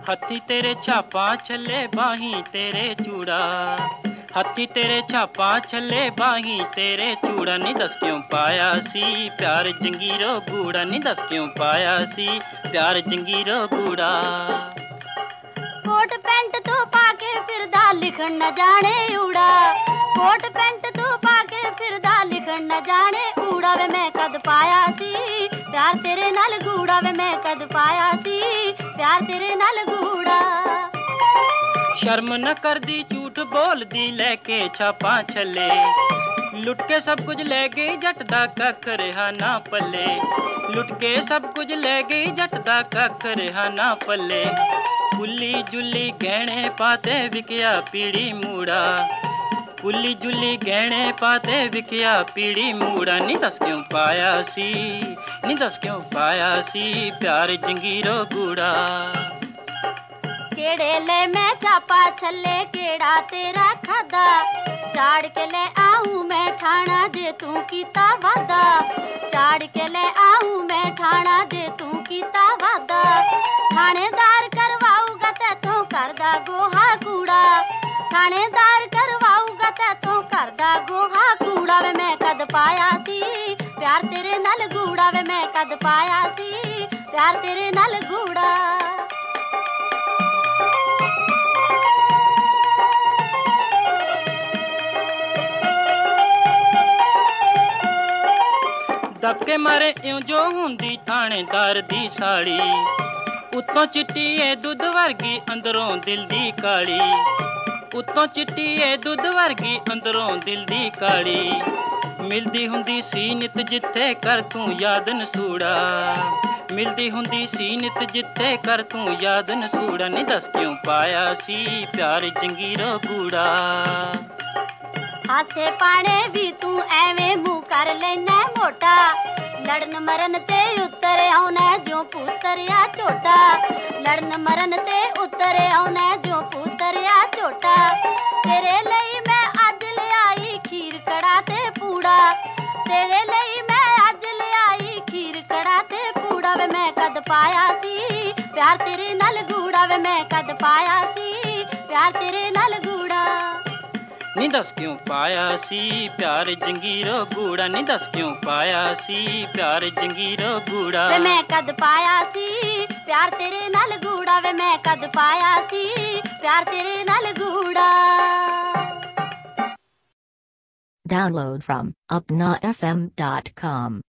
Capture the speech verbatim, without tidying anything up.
ਹੱਥੀ ਤੇਰੇ ਛਾਪਾਂ ਛੱਲੇ ਬਾਹੀਂ ਤੇਰੇ ਚੂੜਾ ਹੱਥੀ ਤੇਰੇ ਛਾਪਾਂ ਛੱਲੇ ਬਾਹੀਂ ਤੇਰੇ ਚੂੜਾ ਨਹੀਂ ਦੱਸ ਕਿਉਂ ਪਾਇਆ ਸੀ ਪਿਆਰ ਜੰਗੀਰੋ ਗੂੜਾ ਨਹੀਂ ਦੱਸ ਕਿਉਂ ਪਾਇਆ ਸੀ ਪਿਆਰ ਜੰਗੀਰੋ ਗੂੜਾ ਕੋਟ ਪੈਂਟ ਤੂੰ ਪਾ ਕੇ ਫਿਰਦਾ ਲਿਖਣ ਨਾ ਜਾਣੇ ਊੜਾ ਕੋਟ ਪੈਂਟ ਤੂੰ ਪਾ ਕੇ ਫਿਰਦਾ ਲਿਖਣ ਨਾ ਜਾਣੇ ਊੜਾ ਵੇ ਮੈਂ ਕਦ ਪਾਇਆ ਸੀ ਪਿਆਰ ਤੇਰੇ ਨਾਲ ਗੂੜਾ ਵੇ ਮੈਂ ਕਦ ਪਾਇਆ ਸੀ ਪਿਆਰ ਤੇਰੇ ਨਾਲ ਗੂੜਾ ਸ਼ਰਮ ਨਾ ਕਰਦੀ ਝੂਠ ਬੋਲਦੀ ਲੈ ਕੇ ਛਾਪਾਂ ਛੱਲੇ ਲੁੱਟ ਕੇ ਸਭ ਕੁਝ ਲੈ ਗਈ ਜੱਟ ਦਾ ਕੱਖ ਰਿਹਾ ਨਾ ਪੱਲੇ ਲੁੱਟ ਕੇ ਸਭ ਕੁਝ ਲੈ ਗਈ ਜੱਟ ਦਾ ਕੱਖ ਰਿਹਾ ਨਾ ਪੱਲੇ ਪੁੱਲੀ ਜੁੱਲੀ ਗਹਿਣੇ ਪਾਤੇ ਵਿਕਿਆ ਪੀੜੀ ਮੂੜਾ ਪੁੱਲੀ ਜੁੱਲੀ ਗਹਿਣੇ ਪਾਤੇ ਵਿਕਿਆ ਪੀੜੀ ਮੂੜਾ ਨਹੀਂ ਦੱਸ ਕਿਉਂ ਪਾਇਆ ਸੀ ਨਹੀਂ ਦੱਸ ਕਿਉਂ ਪਾਇਆ ਸੀ ਪਿਆਰ ਜੰਗੀਰੋ ਗੂੜਾ ਕਿਹੜੇ ਲੈ ਮੈਂ ਛਾਪਾ ਛੱਲੇ ਕਿਹੜਾ ਤੇਰਾ ਖਾਦਾ ਚਾੜ ਕੇ ਲੈ ਆਉਂ ਮੈਂ ਠਾਣਾ ਜੇ ਤੂੰ ਕੀਤਾ ਵਾਦਾ ਚਾੜ ਕੇ ਲੈ ਆਉਂ ਮੈਂ ਠਾਣਾ ਜੇ ਤੂੰ ਕੀਤਾ ਵਾਦਾ ਥਾਣੇਦਾਰ ਕਰਵਾਊਗਾ ਤੈਥੋਂ ਕਰਦਾ ਗੋਹਾ ਕੂੜਾ ਥਾਣੇਦਾਰ ਕਰਵਾਊਗਾ ਤੈਥੋਂ ਕਰਦਾ ਗੋਹਾ ਕੂੜਾ ਵੇ ਮੈਂ ਕਦ ਪਾਇਆ ਸੀ ਪਿਆਰ ਤੇਰੇ ਨਾਲ ਗੂੜਾ ਵੇ ਮੈਂ ਕਦ ਪਾਇਆ ਸੀ ਪਿਆਰ ਤੇਰੇ ਨਾਲ ਗੂੜਾ ਦਬਕੇ ਮਾਰੇ ਇਉਂ ਜੋ ਹੁੰਦੀ ਥਾਣੇਦਾਰ ਦੀ ਸਾੜੀ ਉੱਤੋਂ ਚਿੱਟੀ ਏ ਦੁੱਧ ਵਰਗੀ ਅੰਦਰੋਂ ਦਿਲ ਦੀ ਕਾਲੀ ਉੱਤੋਂ ਚਿੱਟੀ ਏ ਦੁੱਧ ਵਰਗੀ ਅੰਦਰੋਂ ਦਿਲ ਦੀ ਕਾਲੀ ਮਿਲਦੀ ਹੁੰਦੀ ਸੀ ਨਿਤ ਜਿੱਥੇ ਕਰ ਤੂੰ ਯਾਦ ਨਸੂੜਾ ਮਿਲਦੀ ਹੁੰਦੀ ਸੀ ਨਿਤ ਜਿੱਥੇ ਕਰ ਤੂੰ ਯਾਦ ਨਸੂੜਾ ਨਹੀਂ ਦੱਸ ਕਿਉਂ ਪਾਇਆ ਸੀ ਪਿਆਰ ਜੰਗੀਰੋ ਗੂੜਾ ਹਾਸੇ ਪਾਣੇ ਵੀ ਤੂੰ ਐਵੇਂ ਮੂੰਹ ਕਰ ਲੈਣਾ ਮੋਟਾ ਲੜਨ ਮਰਨ ਤੇ ਉਤਰ ਆਉਣਾ ਜੋ ਪੁੱਤਰਿਆ ਝੋਟਾ ਲੜਨ ਮਰਨ ਤੇ ਉਤਰ ਆਉਣਾ ਜੋ ਪੁੱਤਰਿਆ ਝੋਟਾ ਤੇਰੇ ਲਈ ਮੈਂ ਅੱਜ ਲਿਆਈ ਖੀਰ ਕੜਾ ਤੇ ਪੂੜਾ ਤੇਰੇ ਲਈ ਮੈਂ ਅੱਜ ਲਿਆਈ ਖੀਰ ਕੜਾ ਤੇ ਪੂੜਾ ਵੇ ਮੈਂ ਕਦ ਪਾਇਆ ਸੀ ਪਿਆਰ ਤੇਰੇ ਨਾਲ ਗੂੜਾ ਵੇ ਮੈਂ ਕਦ ਪਾਇਆ ਸੀ ਪਿਆਰ ਤੇਰੇ ਨਾਲ ਗੂੜਾ ਨਹੀਂ ਦੱਸ ਕਿਉਂ ਪਾਇਆ ਸੀ ਪਿਆਰ ਜੰਗੀਰੋ ਗੂੜਾ ਨਹੀਂ ਦੱਸ ਕਿਉਂ ਪਾਇਆ ਸੀ ਪਿਆਰ ਜੰਗੀਰੋ ਗੂੜਾ ਵੇ ਮੈਂ ਕਦ ਪਾਇਆ ਸੀ ਪਿਆਰ ਤੇਰੇ ਨਾਲ ਗੂੜਾ ਵੇ ਮੈਂ ਕਦ ਪਾਇਆ ਸੀ ਪਿਆਰ ਤੇਰੇ ਨਾਲ ਗੂੜਾ Download from upna f m dot com